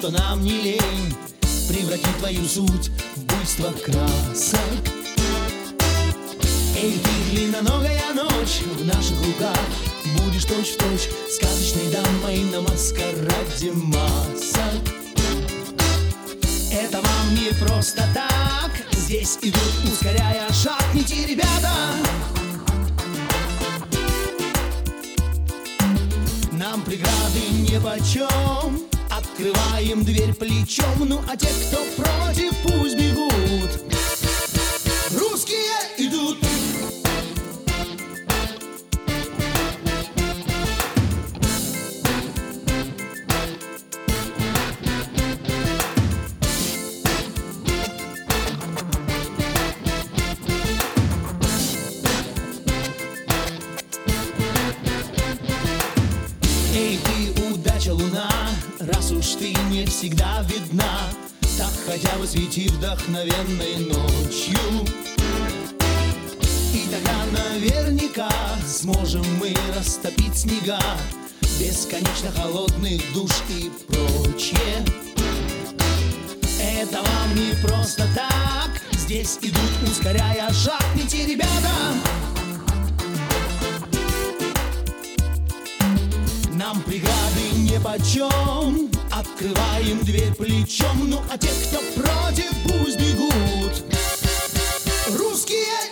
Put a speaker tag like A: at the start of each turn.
A: что нам не лень превратить твою суть в буйство красок. Эй, ты, длинноногая ночь в наших руках, будешь точь-в-точь сказочной дамой на маскараде масок. Это вам не просто так, здесь идут, ускоряя шаг, не те ребята. Нам преграды нипочем, открываем дверь плечом. Ну а те, кто против, пусть бегут. Русские идут. Эй, ты, удача, луна, раз уж ты не всегда видна, так хотя бы свети вдохновенной ночью. И тогда наверняка сможем мы растопить снега, бесконечно холодных душ и прочее. Это вам не просто так, здесь идут, ускоряя шаг, не те ребята. Нам преграды нипочем, открываем дверь плечом. Ну а те, кто против, пусть бегут. Русские